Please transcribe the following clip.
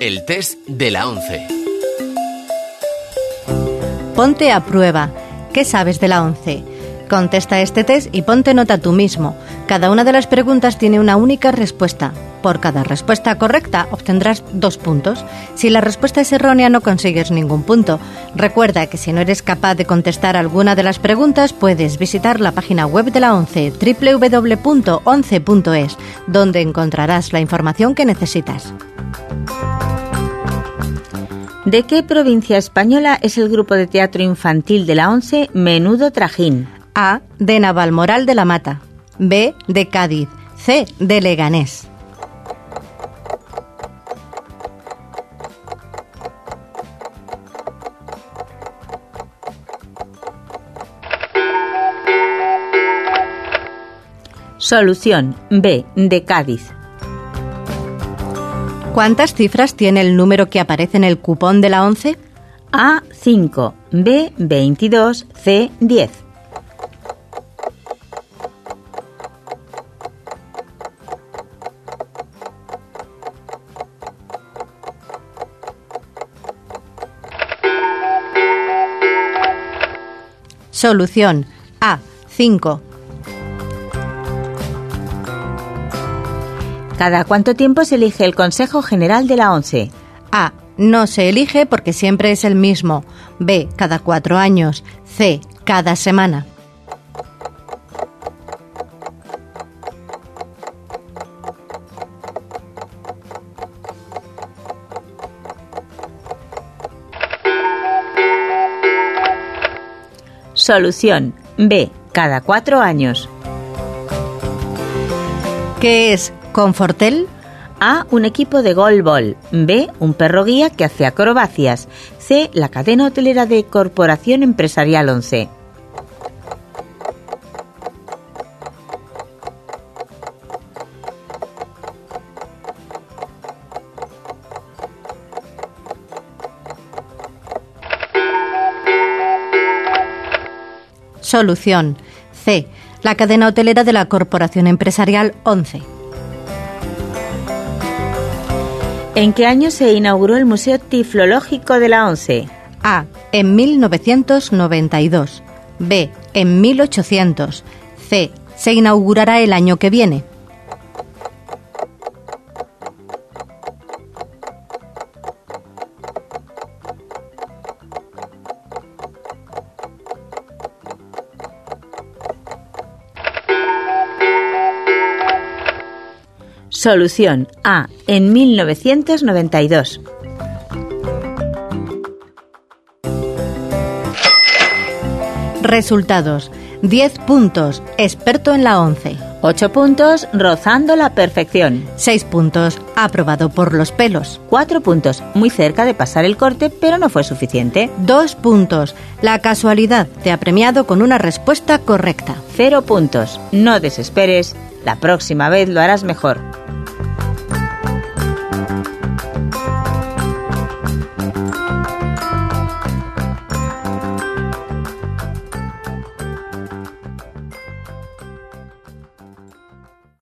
El test de la 11. Ponte a prueba. ¿Qué sabes de la 11? Contesta este test y ponte nota tú mismo. Cada una de las preguntas tiene una única respuesta. Por cada respuesta correcta obtendrás 2 puntos. Si la respuesta es errónea no consigues ningún punto. Recuerda que si no eres capaz de contestar alguna de las preguntas, puedes visitar la página web de la 11, www.11.es, donde encontrarás la información que necesitas. ¿De qué provincia española es el grupo de teatro infantil de la 11 Menudo Trajín? A. De Navalmoral de la Mata. B. De Cádiz. C. De Leganés. Solución B. De Cádiz. ¿Cuántas cifras tiene el número que aparece en el cupón de la 11? A. 5, B. 22, C. 10. Solución A. 5. ¿Cada cuánto tiempo se elige el Consejo General de la 11? A. No se elige porque siempre es el mismo. B. Cada 4 años. C. Cada semana. Solución B. Cada 4 años. ¿Qué es Confortel? A. Un equipo de golbol. B. Un perro guía que hace acrobacias. C. La cadena hotelera de Corporación Empresarial 11. Solución C. La cadena hotelera de la Corporación Empresarial 11. ¿En qué año se inauguró el Museo Tiflológico de la 11? A. En 1992. B. En 1800. C. Se inaugurará el año que viene. Solución A. En 1992. Resultados. 10 puntos. Experto en la 11. 8 puntos. Rozando la perfección. 6 puntos. Aprobado por los pelos. 4 puntos. Muy cerca de pasar el corte, pero no fue suficiente. 2 puntos. La casualidad te ha premiado con una respuesta correcta. 0 puntos. No desesperes. La próxima vez lo harás mejor.